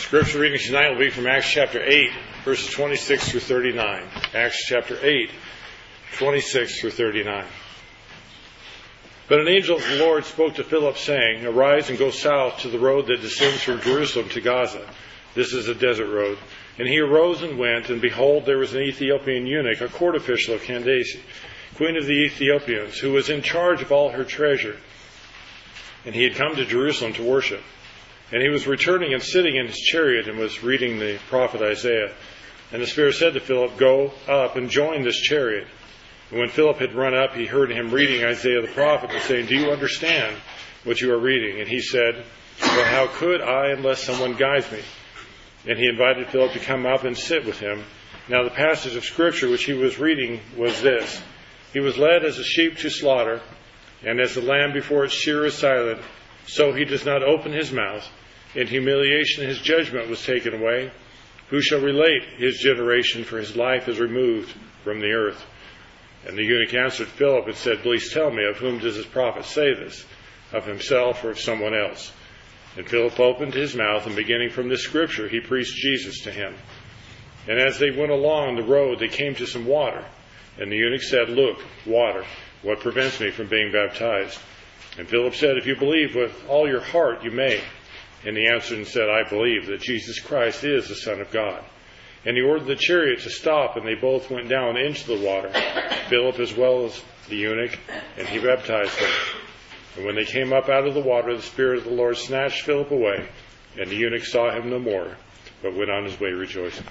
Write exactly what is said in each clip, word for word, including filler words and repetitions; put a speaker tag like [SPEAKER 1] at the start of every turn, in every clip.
[SPEAKER 1] Scripture reading tonight will be from Acts chapter eight, verses twenty-six through thirty-nine. Acts chapter eight, twenty-six through thirty-nine. But an angel of the Lord spoke to Philip, saying, Arise and go south to the road that descends from Jerusalem to Gaza. This is a desert road. And he arose and went, and behold, there was an Ethiopian eunuch, a court official of Candace, queen of the Ethiopians, who was in charge of all her treasure. And he had come to Jerusalem to worship. And he was returning and sitting in his chariot and was reading the prophet Isaiah. And the Spirit said to Philip, Go up and join this chariot. And when Philip had run up, he heard him reading Isaiah the prophet and saying, Do you understand what you are reading? And he said, Well, how could I unless someone guides me? And he invited Philip to come up and sit with him. Now the passage of Scripture which he was reading was this. He was led as a sheep to slaughter, and as the lamb before its shearer is silent, so he does not open his mouth. In humiliation his judgment was taken away. Who shall relate his generation, for his life is removed from the earth? And the eunuch answered Philip and said, Please tell me, of whom does this prophet say this? Of himself or of someone else? And Philip opened his mouth, and beginning from this scripture, he preached Jesus to him. And as they went along the road, they came to some water. And the eunuch said, Look, water, what prevents me from being baptized? And Philip said, If you believe with all your heart, you may. And he answered and said, I believe that Jesus Christ is the Son of God. And he ordered the chariot to stop, and they both went down into the water, Philip as well as the eunuch, and he baptized them. And when they came up out of the water, the Spirit of the Lord snatched Philip away, and the eunuch saw him no more, but went on his way rejoicing.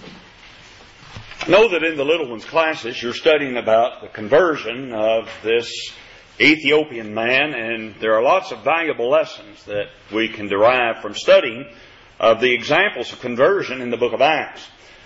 [SPEAKER 2] I know that in the little ones' classes you're studying about the conversion of this Ethiopian man, and there are lots of valuable lessons that we can derive from studying of the examples of conversion in the book of Acts.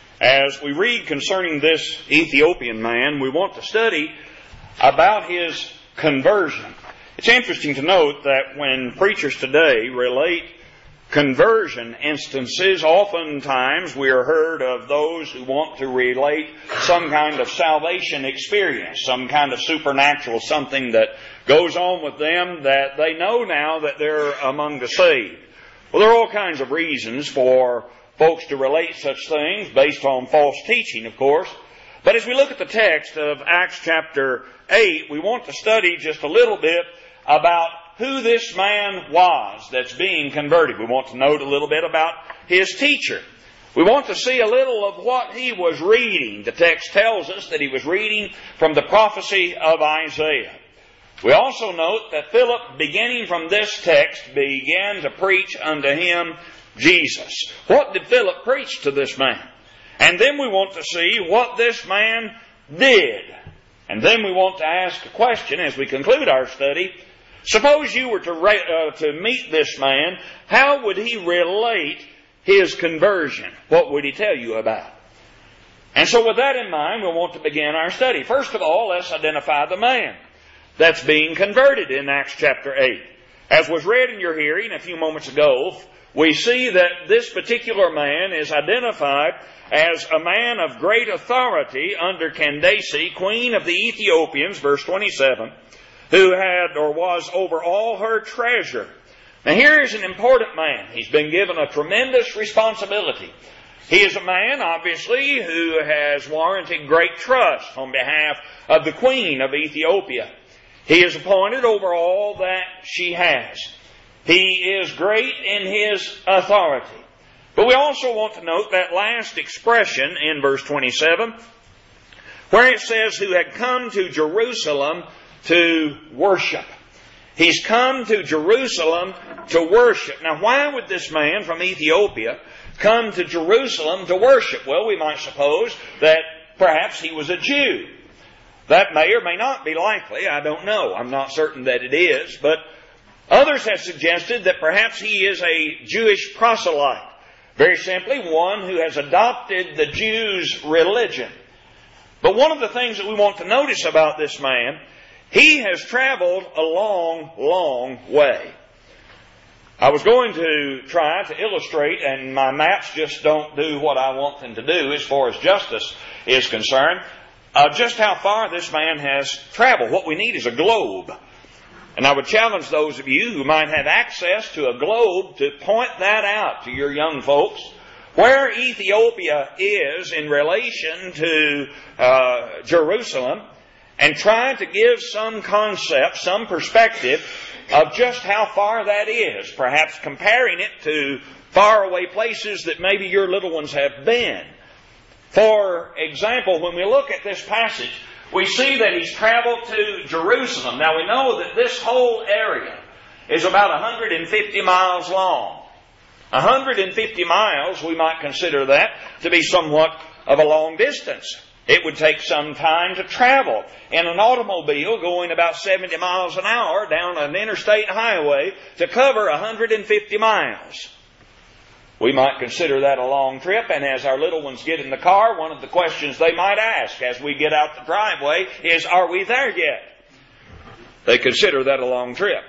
[SPEAKER 2] As we read concerning this Ethiopian man, we want to study about his conversion. It's interesting to note that when preachers today relate conversion instances, oftentimes we are heard of those who want to relate some kind of salvation experience, some kind of supernatural, something that goes on with them that they know now that they're among the saved. Well, there are all kinds of reasons for folks to relate such things based on false teaching, of course. But as we look at the text of Acts chapter eight, we want to study just a little bit about who this man was that's being converted. We want to note a little bit about his teacher. We want to see a little of what he was reading. The text tells us that he was reading from the prophecy of Isaiah. We also note that Philip, beginning from this text, began to preach unto him Jesus. What did Philip preach to this man? And then we want to see what this man did. And then we want to ask a question as we conclude our study. Suppose you were to, uh, to meet this man, how would he relate his conversion? What would he tell you about? And so with that in mind, we want to begin our study. First of all, let's identify the man that's being converted in Acts chapter eight. As was read in your hearing a few moments ago, we see that this particular man is identified as a man of great authority under Candace, queen of the Ethiopians, verse twenty-seven, who had or was over all her treasure. Now here is an important man. He's been given a tremendous responsibility. He is a man, obviously, who has warranted great trust on behalf of the queen of Ethiopia. He is appointed over all that she has. He is great in his authority. But we also want to note that last expression in verse twenty-seven, where it says, who had come to Jerusalem to worship. He's come to Jerusalem to worship. Now, why would this man from Ethiopia come to Jerusalem to worship? Well, we might suppose that perhaps he was a Jew. That may or may not be likely. I don't know. I'm not certain that it is. But others have suggested that perhaps he is a Jewish proselyte. Very simply, one who has adopted the Jews' religion. But one of the things that we want to notice about this man, he has traveled a long, long way. I was going to try to illustrate, and my maps just don't do what I want them to do as far as justice is concerned, uh, just how far this man has traveled. What we need is a globe. And I would challenge those of you who might have access to a globe to point that out to your young folks, where Ethiopia is in relation to uh, Jerusalem, and try to give some concept, some perspective of just how far that is, perhaps comparing it to faraway places that maybe your little ones have been. For example, when we look at this passage, we see that he's traveled to Jerusalem. Now we know that this whole area is about one hundred fifty miles long. one hundred fifty miles, we might consider that to be somewhat of a long distance. It would take some time to travel in an automobile going about seventy miles an hour down an interstate highway to cover one hundred fifty miles. We might consider that a long trip, and as our little ones get in the car, one of the questions they might ask as we get out the driveway is, are we there yet? They consider that a long trip.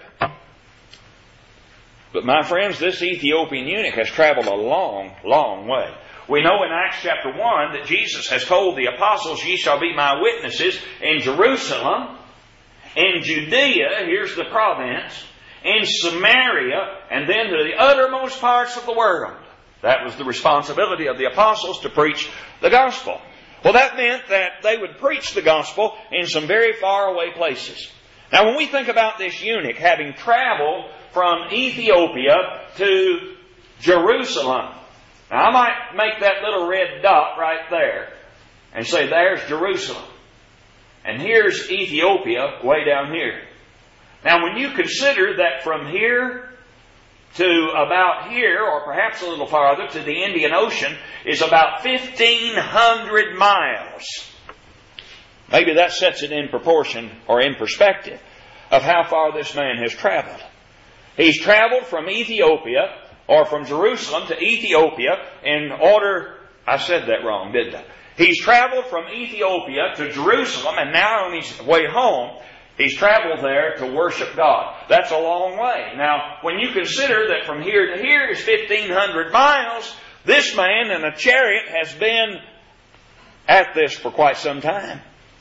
[SPEAKER 2] But my friends, this Ethiopian eunuch has traveled a long, long way. We know in Acts chapter one that Jesus has told the apostles, ye shall be my witnesses in Jerusalem, in Judea, here's the province, in Samaria, and then to the uttermost parts of the world. That was the responsibility of the apostles, to preach the gospel. Well, that meant that they would preach the gospel in some very far away places. Now, when we think about this eunuch having traveled from Ethiopia to Jerusalem, now I might make that little red dot right there and say, there's Jerusalem. And here's Ethiopia way down here. Now, when you consider that from here to about here, or perhaps a little farther, to the Indian Ocean, is about fifteen hundred miles. Maybe that sets it in proportion or in perspective of how far this man has traveled. He's traveled from Ethiopia, or from Jerusalem to Ethiopia, in order... I said that wrong, didn't I? He's traveled from Ethiopia to Jerusalem, and now on his way home, he's traveled there to worship God. That's a long way. Now, when you consider that from here to here is fifteen hundred miles, this man in a chariot has been at this for quite some time.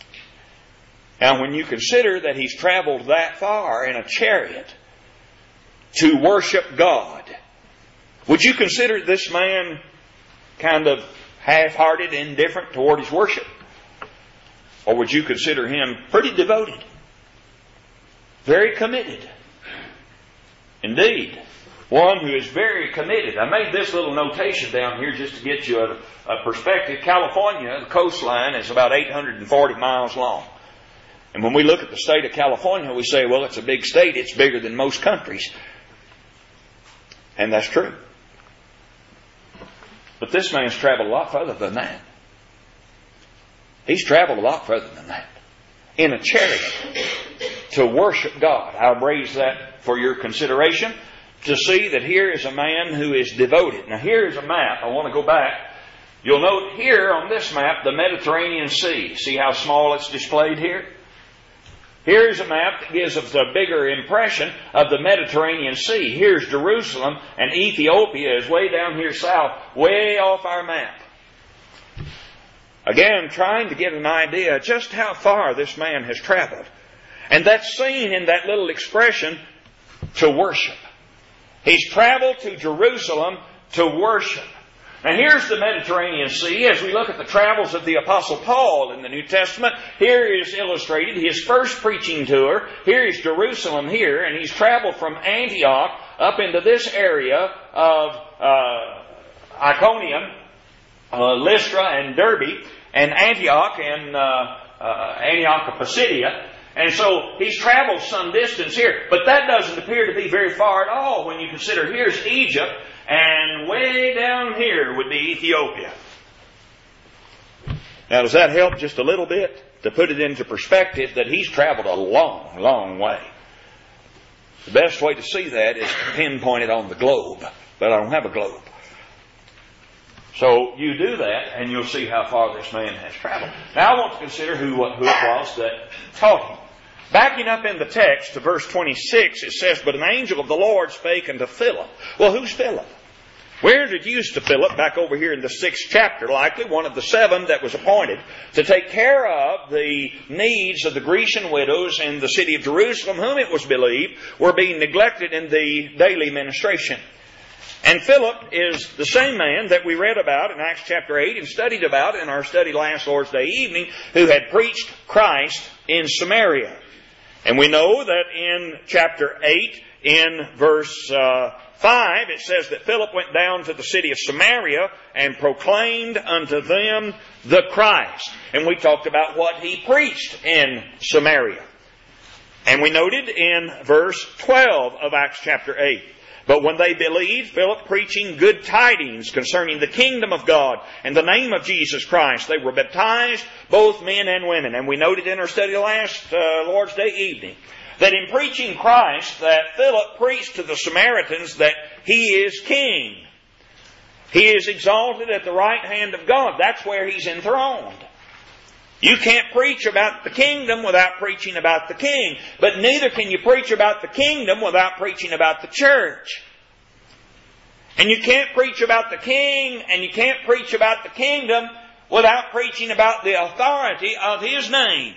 [SPEAKER 2] Now, when you consider that he's traveled that far in a chariot to worship God, would you consider this man kind of half-hearted, indifferent toward his worship? Or would you consider him pretty devoted? Very committed. Indeed, one who is very committed. I made this little notation down here just to get you a, a perspective. California, the coastline, is about eight hundred forty miles long. And when we look at the state of California, we say, well, it's a big state. It's bigger than most countries. And that's true. But this man's traveled a lot further than that. He's traveled a lot further than that. In a chariot to worship God. I'll raise that for your consideration, to see that here is a man who is devoted. Now here is a map. I want to go back. You'll note here on this map the Mediterranean Sea. See how small it's displayed here? Here's a map that gives us a bigger impression of the Mediterranean Sea. Here's Jerusalem, and Ethiopia is way down here south, way off our map. Again, trying to get an idea just how far this man has traveled. And that's seen in that little expression, to worship. He's traveled to Jerusalem to worship. Now here's the Mediterranean Sea. As we look at the travels of the Apostle Paul in the New Testament, here is illustrated his first preaching tour. Here is Jerusalem here, and he's traveled from Antioch up into this area of uh, Iconium, uh, Lystra and Derbe, and Antioch and uh, uh, Antioch of Pisidia. And so he's traveled some distance here. But that doesn't appear to be very far at all when you consider here's Egypt, and way down here would be Ethiopia. Now, does that help just a little bit to put it into perspective that he's traveled a long, long way? The best way to see that is to pinpoint it on the globe. But I don't have a globe. So you do that, and you'll see how far this man has traveled. Now I want to consider who, who it was that taught him. Backing up in the text to verse twenty-six, it says, but an angel of the Lord spake unto Philip. Well, who's Philip? We're introduced to Philip back over here in the sixth chapter, likely one of the seven that was appointed to take care of the needs of the Grecian widows in the city of Jerusalem, whom it was believed were being neglected in the daily ministration. And Philip is the same man that we read about in Acts chapter eight and studied about in our study last Lord's Day evening, who had preached Christ in Samaria. And we know that in chapter eight, in verse uh, five, it says that Philip went down to the city of Samaria and proclaimed unto them the Christ. And we talked about what he preached in Samaria. And we noted in verse twelve of Acts chapter eight, but when they believed, Philip preaching good tidings concerning the kingdom of God and the name of Jesus Christ, they were baptized, both men and women. And we noted in our study last uh, Lord's Day evening that in preaching Christ, that Philip preached to the Samaritans that he is king. He is exalted at the right hand of God. That's where he's enthroned. You can't preach about the kingdom without preaching about the king. But neither can you preach about the kingdom without preaching about the church. And you can't preach about the king and you can't preach about the kingdom without preaching about the authority of his name.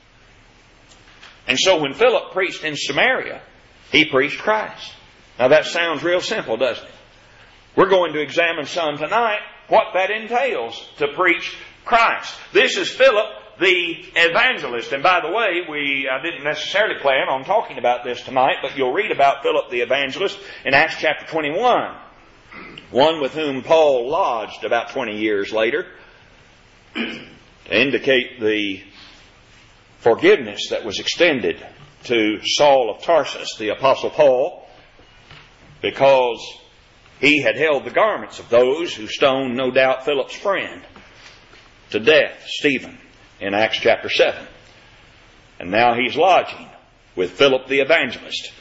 [SPEAKER 2] And so when Philip preached in Samaria, he preached Christ. Now that sounds real simple, doesn't it? We're going to examine some tonight what that entails to preach Christ. This is Philip the evangelist. And by the way, we I didn't necessarily plan on talking about this tonight, but you'll read about Philip the evangelist in Acts chapter twenty-one. One with whom Paul lodged about twenty years later, to indicate the forgiveness that was extended to Saul of Tarsus, the Apostle Paul, because he had held the garments of those who stoned, no doubt, Philip's friend to death, Stephen, in Acts chapter seven. And now he's lodging with Philip the evangelist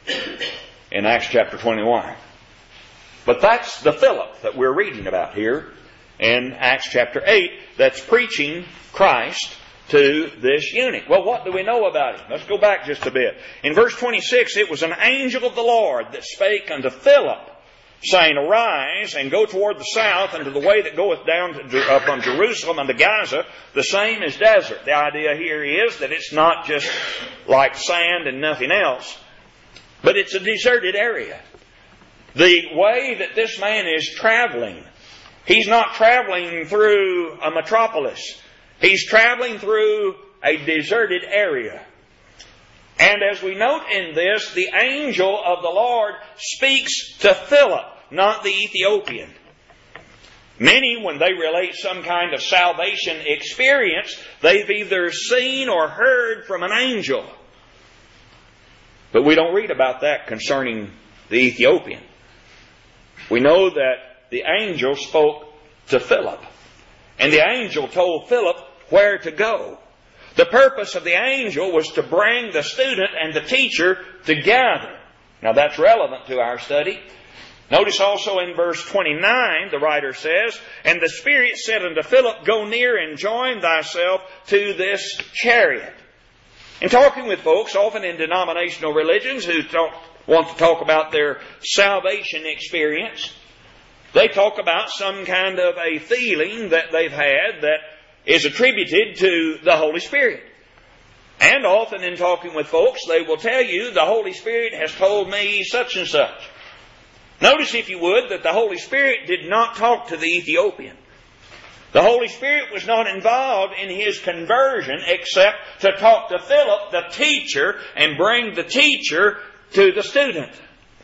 [SPEAKER 2] in Acts chapter twenty-one. But that's the Philip that we're reading about here in Acts chapter eight that's preaching Christ to this eunuch. Well, what do we know about him? Let's go back just a bit. In verse twenty-six, it was an angel of the Lord that spake unto Philip, saying, Arise, and go toward the south, unto the way that goeth down to, uh, from Jerusalem unto Gaza. The same is desert. The idea here is that it's not just like sand and nothing else, but it's a deserted area. The way that this man is traveling, he's not traveling through a metropolis. He's traveling through a deserted area. And as we note in this, the angel of the Lord speaks to Philip, not the Ethiopian. Many, when they relate some kind of salvation experience, they've either seen or heard from an angel. But we don't read about that concerning the Ethiopian. We know that the angel spoke to Philip. And the angel told Philip where to go. The purpose of the angel was to bring the student and the teacher together. Now that's relevant to our study. Notice also in verse twenty-nine, the writer says, And the Spirit said unto Philip, Go near and join thyself to this chariot. In talking with folks, often in denominational religions, who talk, want to talk about their salvation experience, they talk about some kind of a feeling that they've had that is attributed to the Holy Spirit. And often in talking with folks, they will tell you, the Holy Spirit has told me such and such. Notice, if you would, that the Holy Spirit did not talk to the Ethiopian. The Holy Spirit was not involved in his conversion except to talk to Philip, the teacher, and bring the teacher to the student.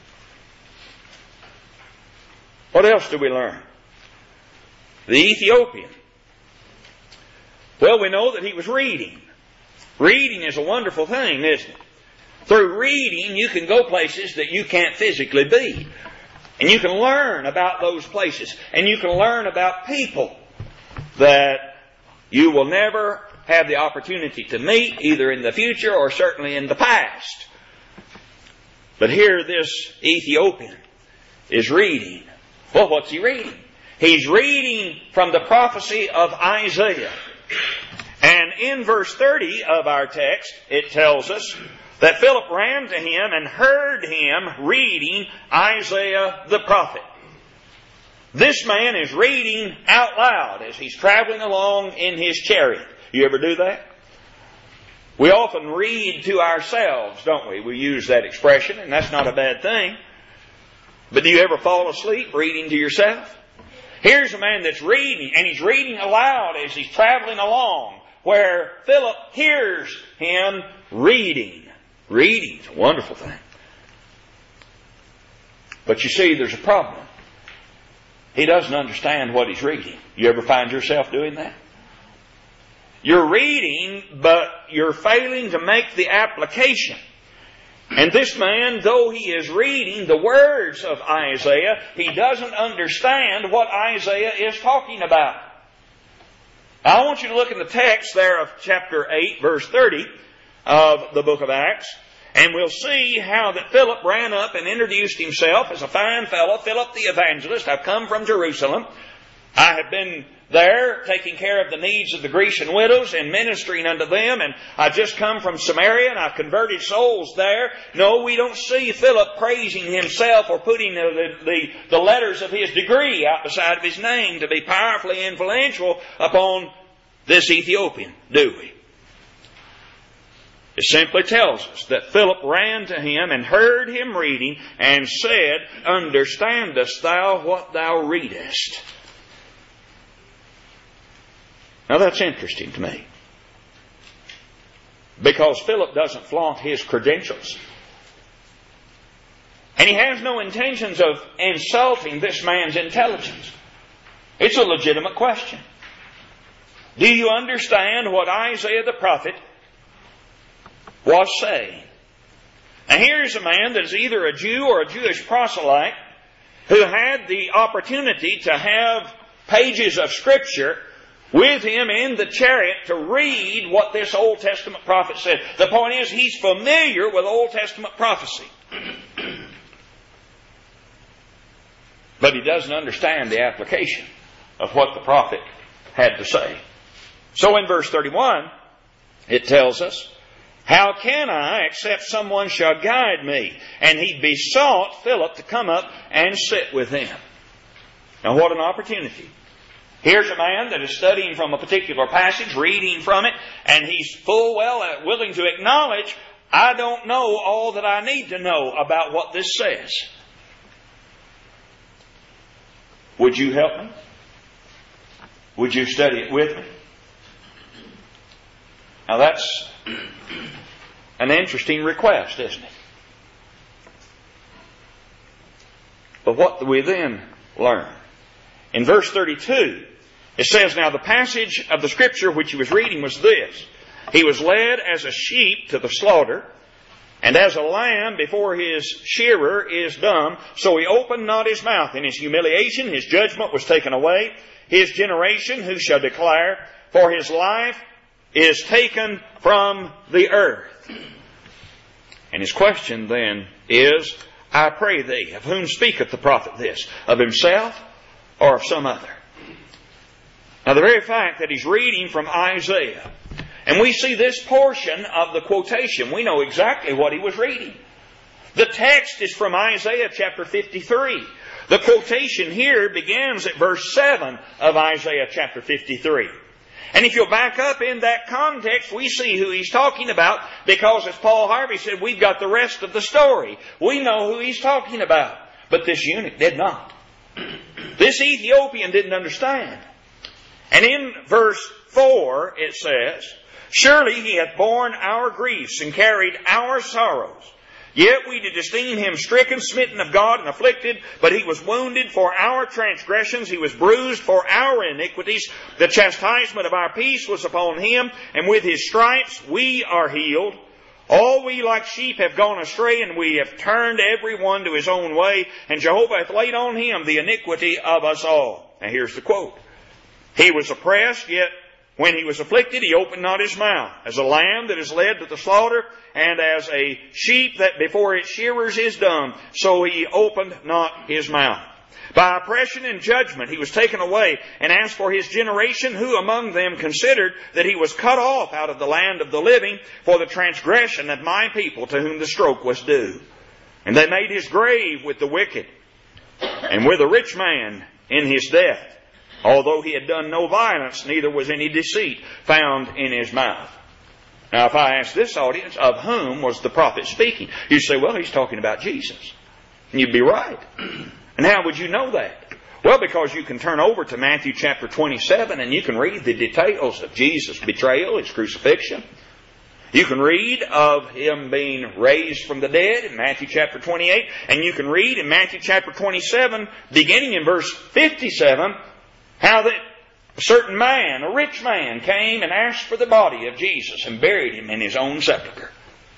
[SPEAKER 2] What else do we learn? The Ethiopian. Well, we know that he was reading. Reading is a wonderful thing, isn't it? Through reading, you can go places that you can't physically be. And you can learn about those places. And you can learn about people that you will never have the opportunity to meet, either in the future or certainly in the past. But here this Ethiopian is reading. Well, what's he reading? He's reading from the prophecy of Isaiah. And in verse thirty of our text, it tells us that Philip ran to him and heard him reading Isaiah the prophet. This man is reading out loud as he's traveling along in his chariot. You ever do that? We often read to ourselves, don't we? We use that expression, and that's not a bad thing. But do you ever fall asleep reading to yourself? Here's a man that's reading, and he's reading aloud as he's traveling along, where Philip hears him reading. Reading is a wonderful thing. But you see, there's a problem. He doesn't understand what he's reading. You ever find yourself doing that? You're reading, but you're failing to make the application. And this man, though he is reading the words of Isaiah, he doesn't understand what Isaiah is talking about. I want you to look in the text there of chapter eight, verse thirty of the book of Acts, and we'll see how that Philip ran up and introduced himself as a fine fellow, Philip the evangelist. I've come from Jerusalem. I have been there taking care of the needs of the Grecian widows and ministering unto them, and I've just come from Samaria and I've converted souls there. No, we don't see Philip praising himself or putting the, the, the letters of his degree out beside of his name to be powerfully influential upon this Ethiopian, do we? It simply tells us that Philip ran to him and heard him reading and said, "Understandest thou what thou readest?" Now that's interesting to me. Because Philip doesn't flaunt his credentials. And he has no intentions of insulting this man's intelligence. It's a legitimate question. Do you understand what Isaiah the prophet was saying? And here's a man that is either a Jew or a Jewish proselyte who had the opportunity to have pages of Scripture with him in the chariot to read what this Old Testament prophet said. The point is, he's familiar with Old Testament prophecy. But he doesn't understand the application of what the prophet had to say. So in verse thirty-one, it tells us, "How can I, except someone shall guide me?" And he besought Philip to come up and sit with him. Now what an opportunity. Here's a man that is studying from a particular passage, reading from it, and he's full well willing to acknowledge, I don't know all that I need to know about what this says. Would you help me? Would you study it with me? Now that's an interesting request, isn't it? But what do we then learn? In verse thirty-two, it says, "Now the passage of the Scripture which he was reading was this: He was led as a sheep to the slaughter, and as a lamb before his shearer is dumb, so he opened not his mouth. In his humiliation his judgment was taken away. His generation who shall declare? For his life is taken from the earth." And his question then is, I pray thee, of whom speaketh the prophet this? Of himself or of some other? Now the very fact that he's reading from Isaiah, and we see this portion of the quotation, we know exactly what he was reading. The text is from Isaiah chapter fifty-three. The quotation here begins at verse seven of Isaiah chapter fifty-three. And if you'll back up in that context, we see who he's talking about, because as Paul Harvey said, we've got the rest of the story. We know who he's talking about. But this eunuch did not. This Ethiopian didn't understand. And in verse four it says, "Surely he hath borne our griefs and carried our sorrows. Yet we did esteem him stricken, smitten of God, and afflicted. But he was wounded for our transgressions. He was bruised for our iniquities. The chastisement of our peace was upon him, and with his stripes we are healed. All we like sheep have gone astray, and we have turned every one to his own way. And Jehovah hath laid on him the iniquity of us all." Now here's the quote. "He was oppressed, yet when he was afflicted, he opened not his mouth. As a lamb that is led to the slaughter, and as a sheep that before its shearers is dumb, so he opened not his mouth. By oppression and judgment he was taken away. And as for his generation, who among them considered that he was cut off out of the land of the living for the transgression of my people, to whom the stroke was due? And they made his grave with the wicked, and with a rich man in his death. Although he had done no violence, neither was any deceit found in his mouth. Now, if I ask this audience, of whom was the prophet speaking? You say, well, he's talking about Jesus. And you'd be right. And how would you know that? Well, because you can turn over to Matthew chapter twenty-seven and you can read the details of Jesus' betrayal, His crucifixion. You can read of Him being raised from the dead in Matthew chapter twenty-eight. And you can read in Matthew chapter twenty-seven, beginning in verse fifty-seven, how that a certain man, a rich man, came and asked for the body of Jesus and buried Him in his own sepulchre.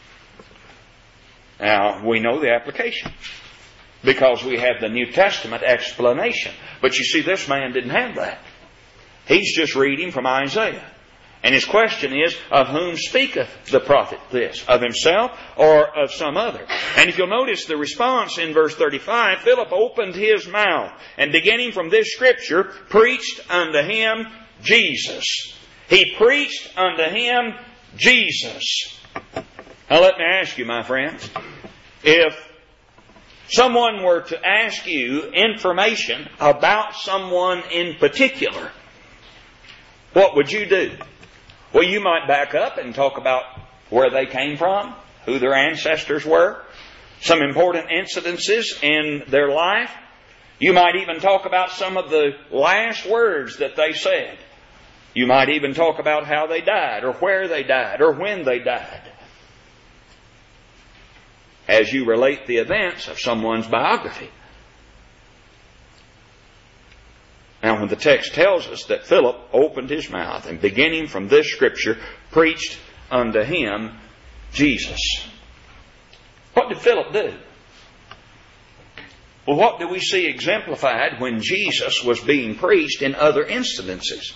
[SPEAKER 2] Now, we know the application, because we have the New Testament explanation. But you see, this man didn't have that. He's just reading from Isaiah. And his question is, of whom speaketh the prophet this? Of himself or of some other? And if you'll notice the response in verse thirty-five, Philip opened his mouth and beginning from this scripture, preached unto him Jesus. He preached unto him Jesus. Now let me ask you, my friends, if someone were to ask you information about someone in particular, what would you do? Well, you might back up and talk about where they came from, who their ancestors were, some important incidences in their life. You might even talk about some of the last words that they said. You might even talk about how they died, or where they died, or when they died, as you relate the events of someone's biography. Now, when the text tells us that Philip opened his mouth and beginning from this scripture, preached unto him Jesus. What did Philip do? Well, what do we see exemplified when Jesus was being preached in other instances?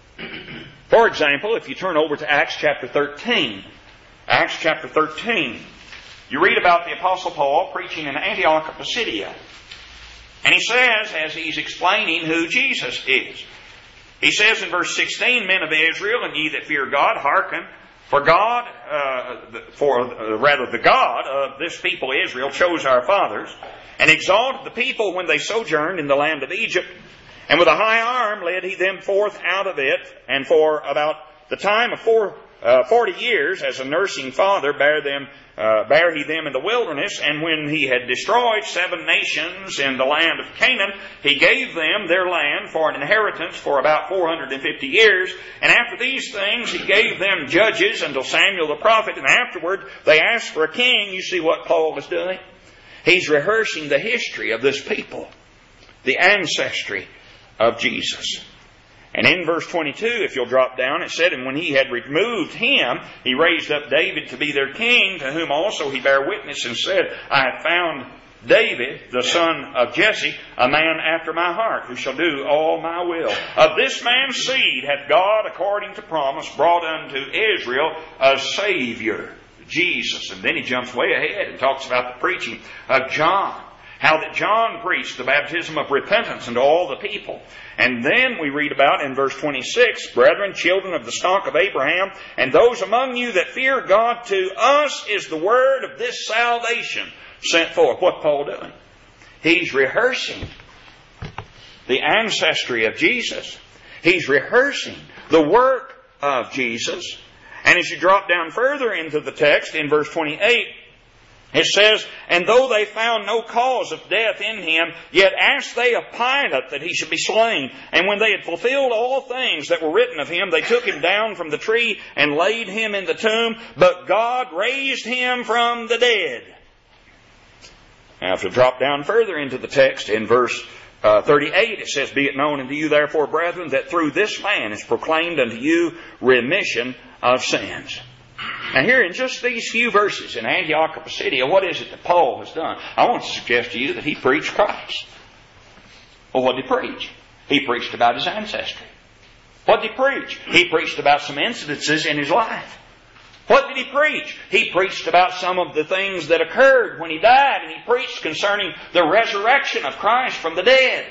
[SPEAKER 2] For example, if you turn over to Acts chapter thirteen, Acts chapter thirteen, you read about the Apostle Paul preaching in Antioch of Pisidia. And he says, as he's explaining who Jesus is, he says in verse sixteen, Men of Israel, and ye that fear God, hearken, for God, uh, for uh, rather the God of this people Israel chose our fathers, and exalted the people when they sojourned in the land of Egypt, and with a high arm led he them forth out of it, and for about the time of four, uh, forty years, as a nursing father, bare them Uh, bare he them in the wilderness, and when he had destroyed seven nations in the land of Canaan, he gave them their land for an inheritance for about four hundred fifty years. And after these things he gave them judges until Samuel the prophet, and afterward they asked for a king. You see what Paul is doing? He's rehearsing the history of this people, the ancestry of Jesus. And in verse twenty-two, if you'll drop down, it said, And when he had removed him, he raised up David to be their king, to whom also he bare witness and said, I have found David, the son of Jesse, a man after my heart, who shall do all my will. Of this man's seed hath God, according to promise, brought unto Israel a Savior, Jesus. And then he jumps way ahead and talks about the preaching of John. How that John preached the baptism of repentance unto all the people. And then we read about in verse twenty-six, Brethren, children of the stock of Abraham, and those among you that fear God, to us is the word of this salvation sent forth. What's Paul doing? He's rehearsing the ancestry of Jesus. He's rehearsing the work of Jesus. And as you drop down further into the text, in verse twenty-eight, it says, And though they found no cause of death in him, yet asked they of Pilate that he should be slain. And when they had fulfilled all things that were written of him, they took him down from the tree and laid him in the tomb. But God raised him from the dead. Now, if you drop down further into the text, in verse uh, thirty-eight, it says, Be it known unto you, therefore, brethren, that through this man is proclaimed unto you remission of sins. Now here in just these few verses in Antioch of Pisidia, what is it that Paul has done? I want to suggest to you that he preached Christ. Well, what did he preach? He preached about his ancestry. What did he preach? He preached about some incidences in his life. What did he preach? He preached about some of the things that occurred when he died, and he preached concerning the resurrection of Christ from the dead.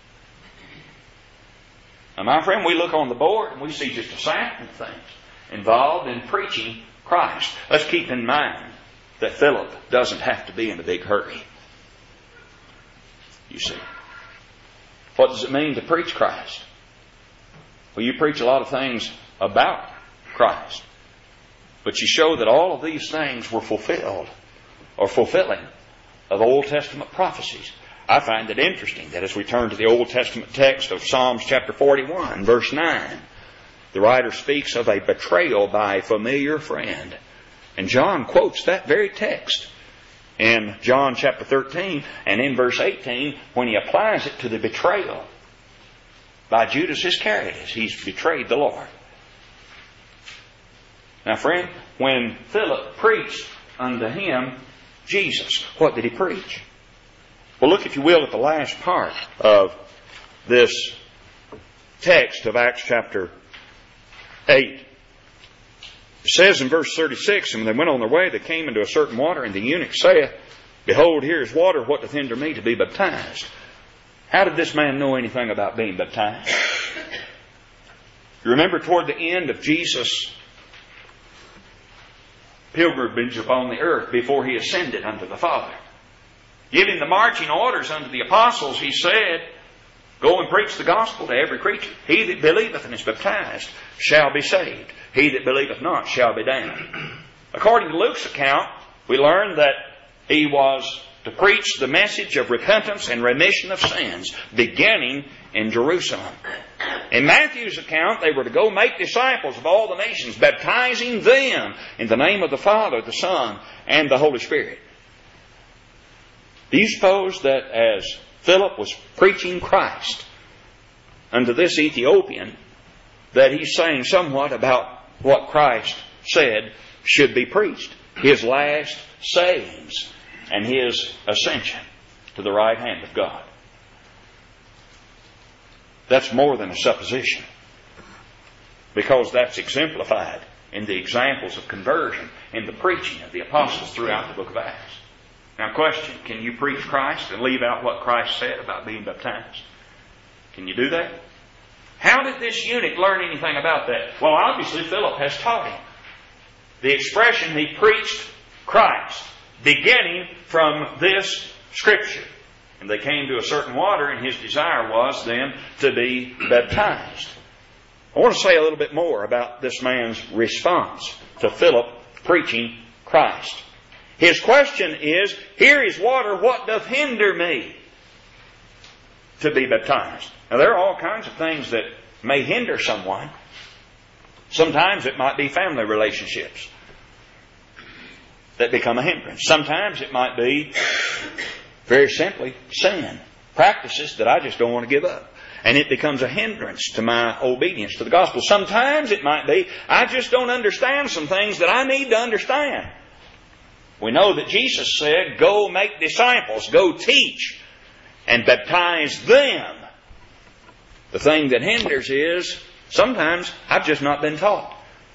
[SPEAKER 2] Now, my friend, we look on the board and we see just a sample of things involved in preaching Christ. Let's keep in mind that Philip doesn't have to be in a big hurry. You see. What does it mean to preach Christ? Well, you preach a lot of things about Christ, but you show that all of these things were fulfilled or fulfilling of Old Testament prophecies. I find it interesting that as we turn to the Old Testament text of Psalms chapter forty-one, verse nine, the writer speaks of a betrayal by a familiar friend. And John quotes that very text in John chapter thirteen and in verse eighteen when he applies it to the betrayal by Judas Iscariot as he's betrayed the Lord. Now, friend, when Philip preached unto him Jesus, what did he preach? Well, look, if you will, at the last part of this text of Acts chapter eight. It says in verse thirty-six, and when they went on their way, they came into a certain water, and the eunuch saith, Behold, here is water, what doth hinder me to be baptized? How did this man know anything about being baptized? You remember toward the end of Jesus' pilgrimage upon the earth before he ascended unto the Father, giving the marching orders unto the apostles, he said, Go and preach the gospel to every creature. He that believeth and is baptized shall be saved. He that believeth not shall be damned. According to Luke's account, we learn that he was to preach the message of repentance and remission of sins, beginning in Jerusalem. In Matthew's account, they were to go make disciples of all the nations, baptizing them in the name of the Father, the Son, and the Holy Spirit. Do you suppose that as Philip was preaching Christ unto this Ethiopian, that he's saying somewhat about what Christ said should be preached? His last sayings and his ascension to the right hand of God. That's more than a supposition, because that's exemplified in the examples of conversion in the preaching of the apostles throughout the book of Acts. Now, question, can you preach Christ and leave out what Christ said about being baptized? Can you do that? How did this eunuch learn anything about that? Well, obviously Philip has taught him. The expression, he preached Christ, beginning from this Scripture. And they came to a certain water, and his desire was then to be baptized. I want to say a little bit more about this man's response to Philip preaching Christ. His question is, Here is water, what doth hinder me to be baptized? Now, there are all kinds of things that may hinder someone. Sometimes it might be family relationships that become a hindrance. Sometimes it might be, very simply, sin. Practices that I just don't want to give up. And it becomes a hindrance to my obedience to the gospel. Sometimes it might be, I just don't understand some things that I need to understand. We know that Jesus said, Go make disciples, go teach, and baptize them. The thing that hinders is, sometimes I've just not been taught.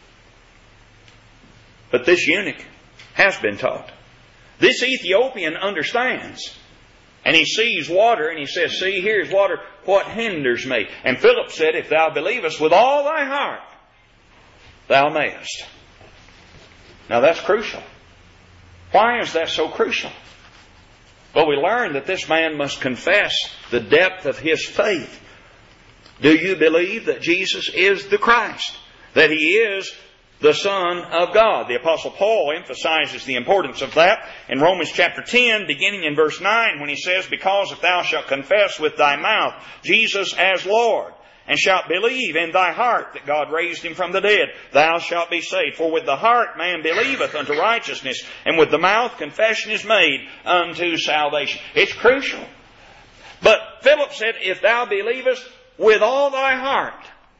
[SPEAKER 2] But this eunuch has been taught. This Ethiopian understands. And he sees water and he says, See, here's water, what hinders me? And Philip said, If thou believest with all thy heart, thou mayest. Now that's crucial. Why is that so crucial? Well, we learn that this man must confess the depth of his faith. Do you believe that Jesus is the Christ? That He is the Son of God? The Apostle Paul emphasizes the importance of that in Romans chapter ten, beginning in verse nine, when he says, Because if thou shalt confess with thy mouth Jesus as Lord, and shalt believe in thy heart that God raised Him from the dead, thou shalt be saved. For with the heart man believeth unto righteousness, and with the mouth confession is made unto salvation. It's crucial. But Philip said, If thou believest with all thy heart.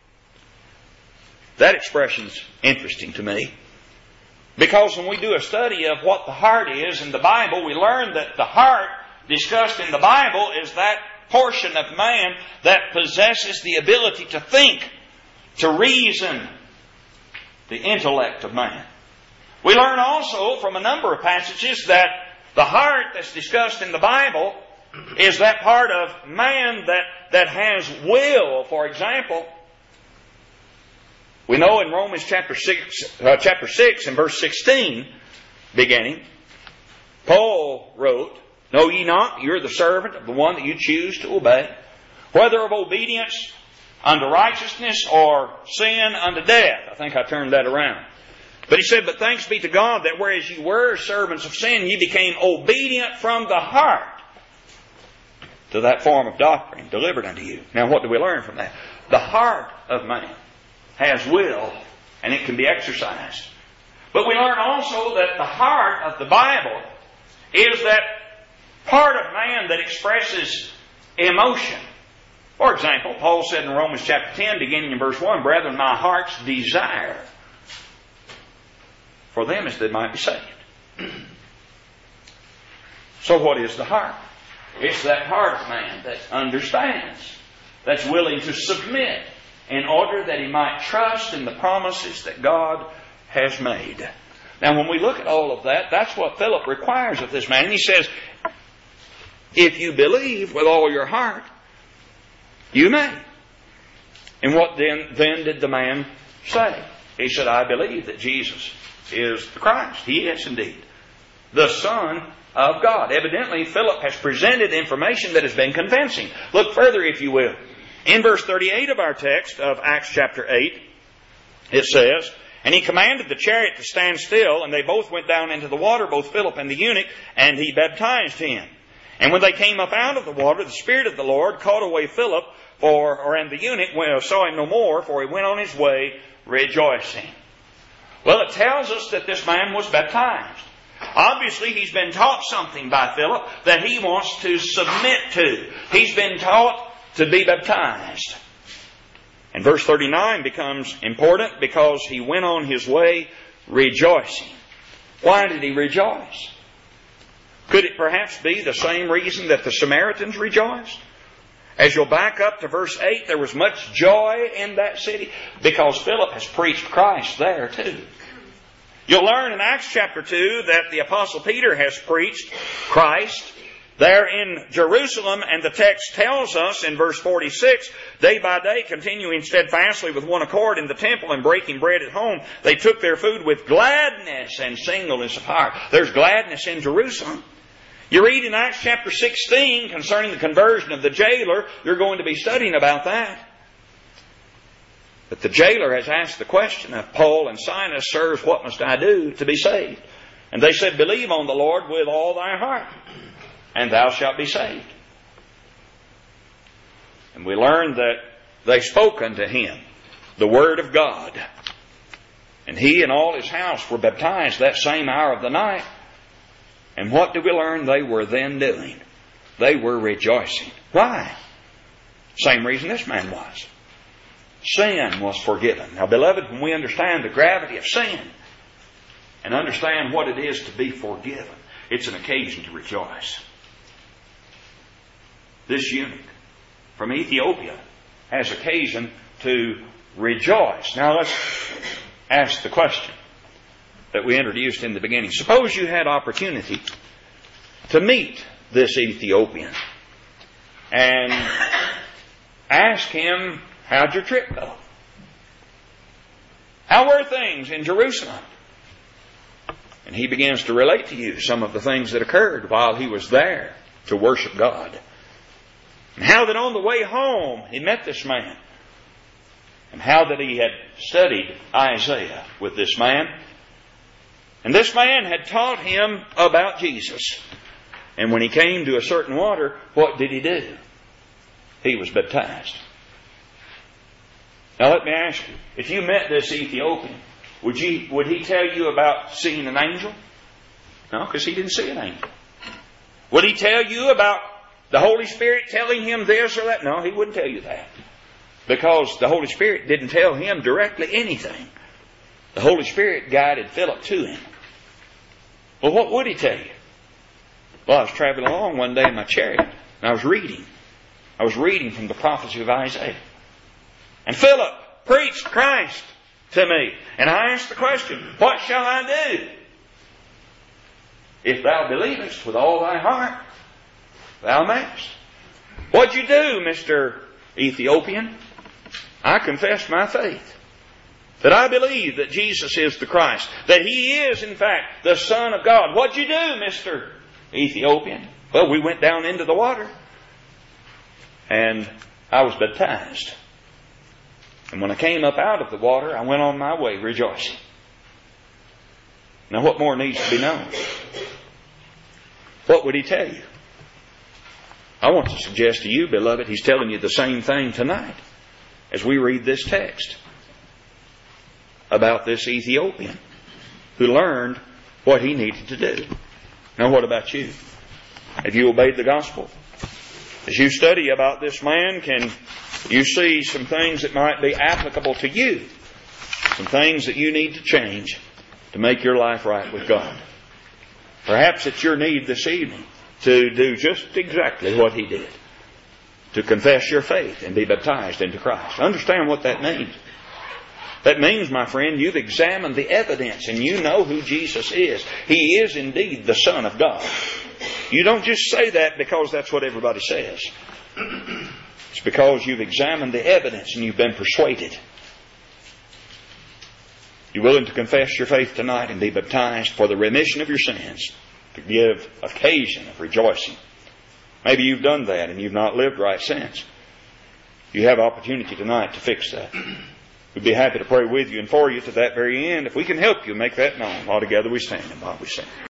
[SPEAKER 2] That expression's interesting to me. Because when we do a study of what the heart is in the Bible, we learn that the heart discussed in the Bible is that portion of man that possesses the ability to think, to reason, the intellect of man. We learn also from a number of passages that the heart that's discussed in the Bible is that part of man that, that has will. For example, we know in Romans chapter six, uh, chapter six and verse sixteen, beginning, Paul wrote, Know ye not, you're the servant of the one that you choose to obey, whether of obedience unto righteousness or sin unto death. I think I turned that around. But he said, but thanks be to God that whereas you were servants of sin, you became obedient from the heart to that form of doctrine delivered unto you. Now what do we learn from that? The heart of man has will, and it can be exercised. But we learn also that the heart of the Bible is that part of man that expresses emotion. For example, Paul said in Romans chapter ten, beginning in verse one, brethren, my heart's desire for them is that they might be saved. So what is the heart? It's that heart of man that understands, that's willing to submit in order that he might trust in the promises that God has made. Now when we look at all of that, that's what Philip requires of this man. And he says, if you believe with all your heart, you may. And what then, then did the man say? He said, I believe that Jesus is the Christ. He is indeed the Son of God. Evidently, Philip has presented information that has been convincing. Look further, if you will. In verse thirty-eight of our text of Acts chapter eight, it says, and he commanded the chariot to stand still, and they both went down into the water, both Philip and the eunuch, and he baptized him. And when they came up out of the water, the Spirit of the Lord caught away Philip, for, or and the eunuch saw him no more, for he went on his way rejoicing. Well, it tells us that this man was baptized. Obviously, he's been taught something by Philip that he wants to submit to. He's been taught to be baptized. And verse thirty-nine becomes important because he went on his way rejoicing. Why did he rejoice? Could it perhaps be the same reason that the Samaritans rejoiced? As you'll back up to verse eight, there was much joy in that city because Philip has preached Christ there too. You'll learn in Acts chapter two that the Apostle Peter has preached Christ there in Jerusalem, and the text tells us in verse forty-six, day by day continuing steadfastly with one accord in the temple and breaking bread at home, they took their food with gladness and singleness of heart. There's gladness in Jerusalem. You read in Acts chapter sixteen concerning the conversion of the jailer. You're going to be studying about that. But the jailer has asked the question of Paul and Silas, sirs, what must I do to be saved? And they said, believe on the Lord with all thy heart, and thou shalt be saved. And we learn that they spoke unto him the word of God. And he and all his house were baptized that same hour of the night. And what do we learn they were then doing? They were rejoicing. Why? Same reason this man was. Sin was forgiven. Now, beloved, when we understand the gravity of sin and understand what it is to be forgiven, it's an occasion to rejoice. This eunuch from Ethiopia has occasion to rejoice. Now, let's ask the question that we introduced in the beginning. Suppose you had opportunity to meet this Ethiopian and ask him, how'd your trip go? How were things in Jerusalem? And he begins to relate to you some of the things that occurred while he was there to worship God. And how that on the way home he met this man. And how that he had studied Isaiah with this man. And this man had taught him about Jesus. And when he came to a certain water, what did he do? He was baptized. Now let me ask you, if you met this Ethiopian, would you, would he tell you about seeing an angel? No, because he didn't see an angel. Would he tell you about the Holy Spirit telling him this or that? No, he wouldn't tell you that. Because the Holy Spirit didn't tell him directly anything. The Holy Spirit guided Philip to him. Well, what would he tell you? Well, I was traveling along one day in my chariot, and I was reading. I was reading from the prophecy of Isaiah. And Philip preached Christ to me. And I asked the question, what shall I do? If thou believest with all thy heart, thou mayest. What'd you do, Mister Ethiopian? I confessed my faith. That I believe that Jesus is the Christ. That He is, in fact, the Son of God. What'd you do, Mister Ethiopian? Well, we went down into the water. And I was baptized. And when I came up out of the water, I went on my way rejoicing. Now what more needs to be known? What would he tell you? I want to suggest to you, beloved, he's telling you the same thing tonight as we read this text about this Ethiopian who learned what he needed to do. Now what about you? Have you obeyed the gospel? As you study about this man, can you see some things that might be applicable to you? Some things that you need to change to make your life right with God. Perhaps it's your need this evening to do just exactly what he did. To confess your faith and be baptized into Christ. Understand what that means. That means, my friend, you've examined the evidence and you know who Jesus is. He is indeed the Son of God. You don't just say that because that's what everybody says. It's because you've examined the evidence and you've been persuaded. You're willing to confess your faith tonight and be baptized for the remission of your sins, to give occasion of rejoicing. Maybe you've done that and you've not lived right since. You have opportunity tonight to fix that. We'd be happy to pray with you and for you to that very end. If we can help you make that known, all together we stand and while we sing.